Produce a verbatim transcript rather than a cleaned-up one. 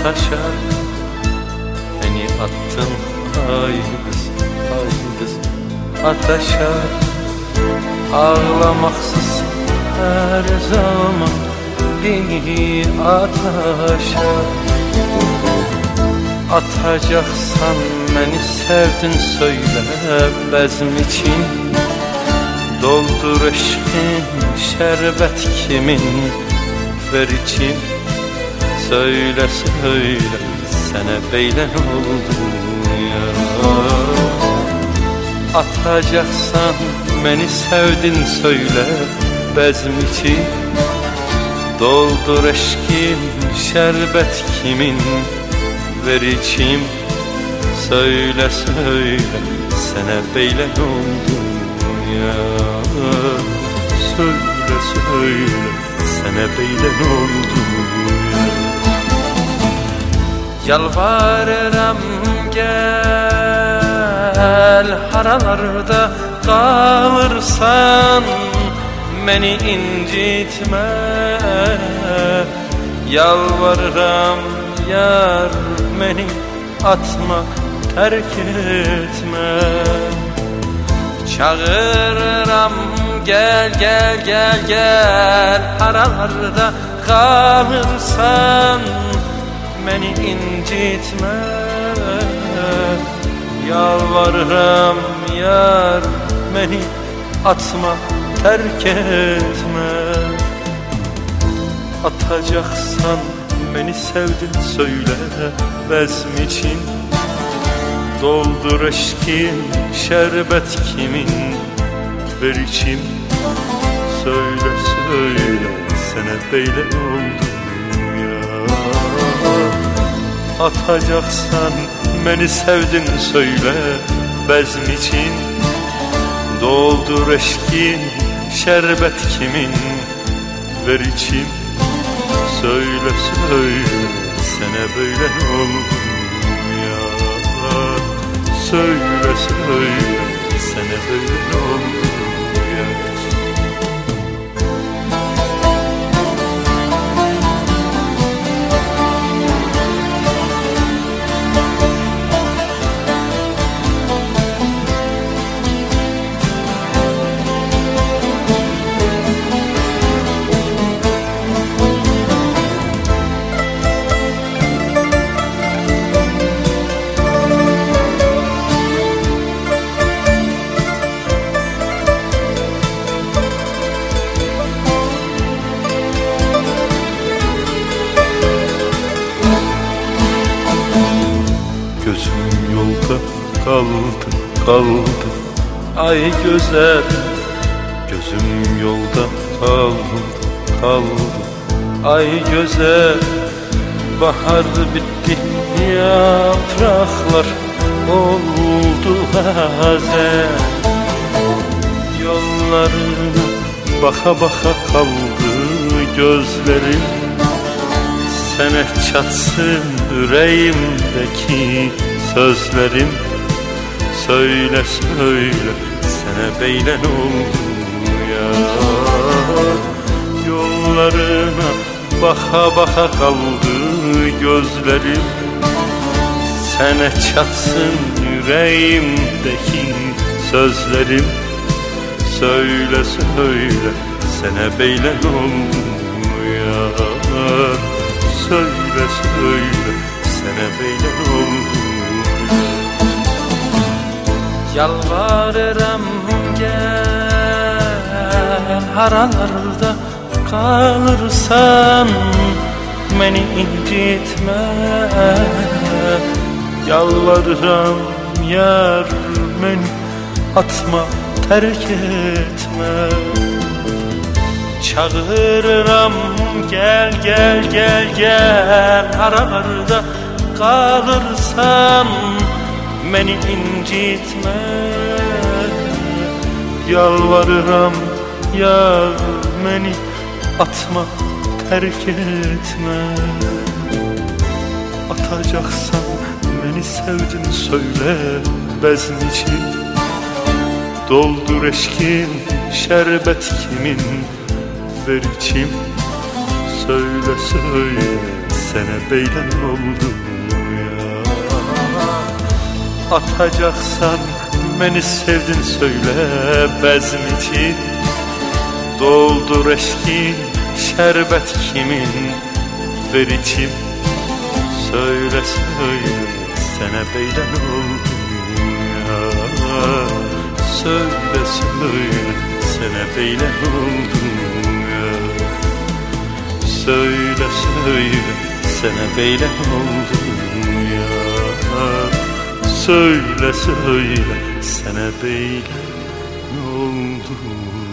taşa beni attın haydız haydız ateşe. Ağlamaksız her zaman bir ateşe. Atacaksan beni sevdin söyle bezm için. Doldur eşkin şerbet kimin ver içim. Söyle söyle sana beylen oldu ya. Atacaksan beni sevdin söyle bezm için. Doldur eşkin şerbet kimin ver içim. Söyle söyle sana beylen oldu ya. Söyle söyle sana beylen oldu ya. Yalvarırım gel haralarda kalırsan beni incitme. Yalvarırım yar beni atma terk etme. Çağırırım gel gel gel gel aralarda kalırsan beni incitme. Yalvarırım yar beni atma terk etme. Atacaksan beni sevdin söyle bezm için. Doldur eşkin şerbet kimin ver içim. Söyle söyle sana beylen oldu ya. Atacaksan beni sevdin söyle bezm için. Doldur eşkin şerbet kimin ver içim. Söyle söyle sana beylen oldu ya. Söyle söyle sana beylen oldu ya. Gözüm yolda kaldı kaldı ay güzel. Gözüm yolda kaldı kaldı ay güzel. Bahar bitti yapraklar oldu hazen. Yollarına baka baka kaldı gözlerim. Sene çatsın yüreğimdeki sözlerim. Söyle söyle sana beylen oldu ya. Yollarına baka baka kaldı gözlerim. Sene çatsın yüreğimdeki sözlerim. Söyle söyle sana beylen oldu ya. Söyle söyle sana beylen oldu. Yalvarırım gel haralarda kalırsan beni incitme. Yalvarırım yar beni atma terk etme. Çağırırım gel gel gel gel aralarda kalırsan beni incitme. Yalvarırım yar beni atma terk etme. Atacaksan beni sevdin söyle bezm için. Doldur eşkin şerbet kimin ver içim. Söyle söyle sene beylen oldum ya. Atacaksan beni sevdin söyle bezm için, doldur eşkin şerbet kimin ver içim. Söyle söyle sene beylen oldum ya. Söyle söyle sene beylen oldum ya. Söyle söyle sene beylen oldum ya. Söyle söyle sene beylen oldum.